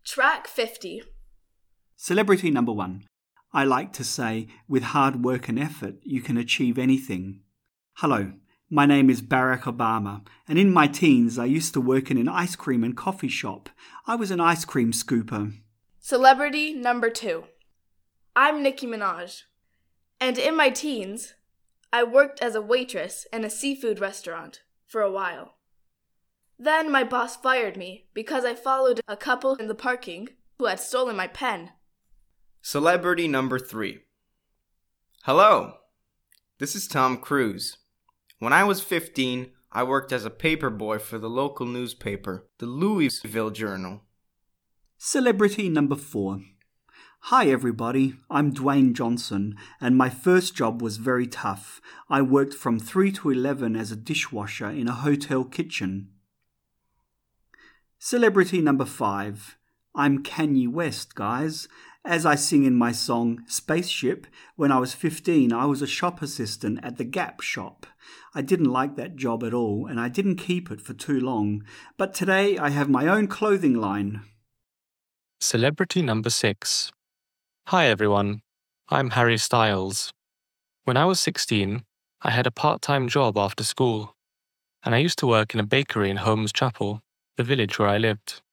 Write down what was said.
Track 50. Celebrity number 1. I like to say, with hard work and effort, you can achieve anything. Hello, my name is Barack Obama, and in my teens I used to work in an ice cream and coffee shop. I was an ice cream scooper. Celebrity number 2. I'm Nicki Minaj, and in my teens, I worked as a waitress in a seafood restaurant for a while. Then my boss fired me because I followed a couple in the parking who had stolen my pen. Celebrity number 3. Hello, this is Tom Cruise. When I was 15, I worked as a paperboy for the local newspaper, the Louisville Journal. Celebrity number 4. Hi everybody, I'm Dwayne Johnson, and my first job was very tough. I worked from 3 to 11 as a dishwasher in a hotel kitchen. Celebrity number 5. I'm Kanye West, guys. As I sing in my song Spaceship, when I was 15, I was a shop assistant at the Gap shop. I didn't like that job at all, and I didn't keep it for too long. But today I have my own clothing line. Celebrity number 6. Hi everyone, I'm Harry Styles. When I was 16, I had a part-time job after school, and I used to work in a bakery in Holmes Chapel, the village where I lived.